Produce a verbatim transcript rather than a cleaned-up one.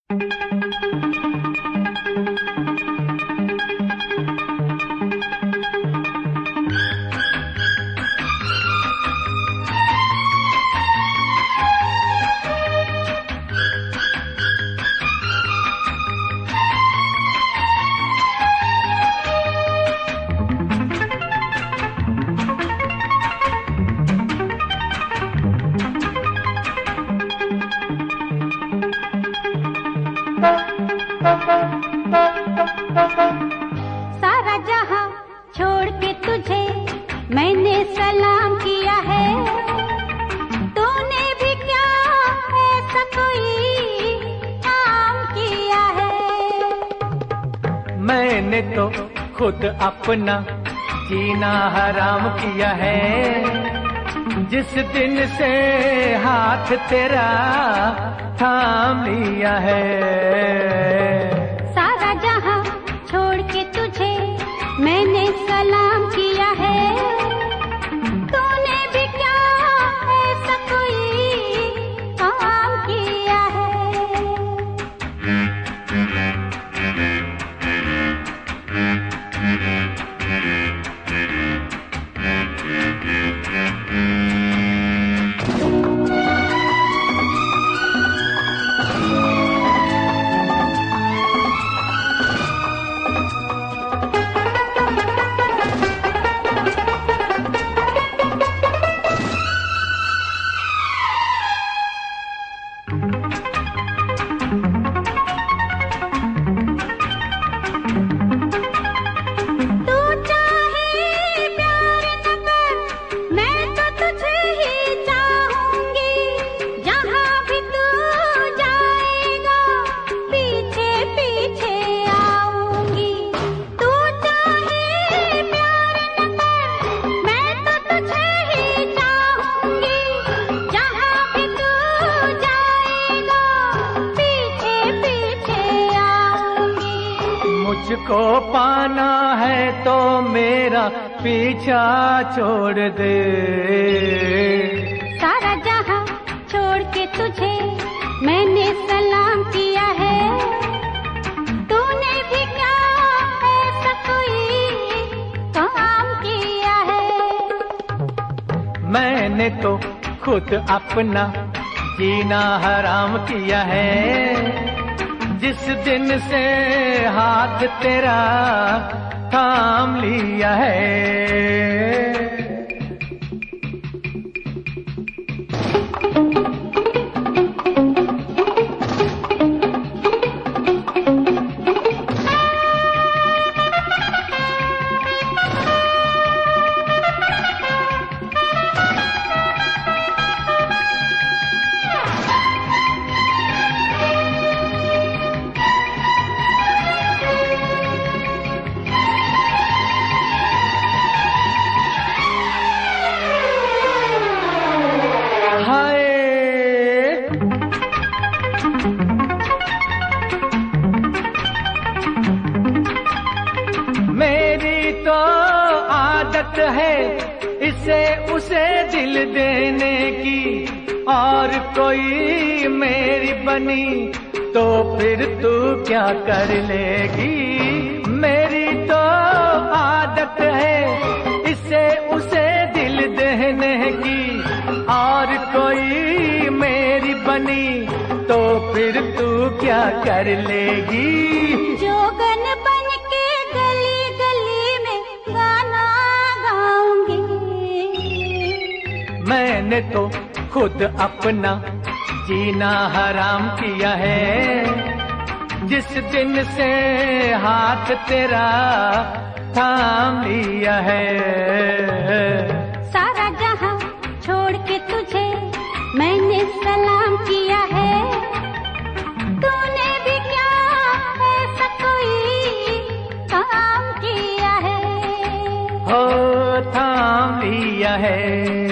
सारा जहां छोड़ के तुझे मैंने सलाम किया है, तूने भी क्या ऐसा कोई काम किया है? मैंने तो खुद अपना जीना हराम किया है, जिस दिन से हाथ तेरा थाम लिया है। सारा जहां छोड़ के तुझे मैंने सलाम किया है, तूने भी क्या ऐसा कोई काम किया है? मुझको पाना है तो मेरा पीछा छोड़ दे। सारा जहां छोड़ के तुझे मैंने सलाम किया है, तूने भी क्या ऐसा कोई काम किया है? मैंने तो खुद अपना जीना हराम किया है, जिस दिन से हाथ तेरा थाम लिया है। मेरी तो आदत है इसे उसे दिल देने की, और कोई मेरी बनी तो फिर तू क्या कर लेगी। मेरी तो आदत है इसे उसे दिल देने की, और कोई मेरी बनी तो फिर तू क्या कर लेगी। जोगन बन के गली गली में गाना गाऊंगी। मैंने तो खुद अपना जीना हराम किया है, जिस दिन से हाथ तेरा थाम लिया है। सारा जहां छोड़ के तुझे मैंने सलाम किया है, तूने भी क्या ऐसा कोई काम किया है? हो थाम लिया है।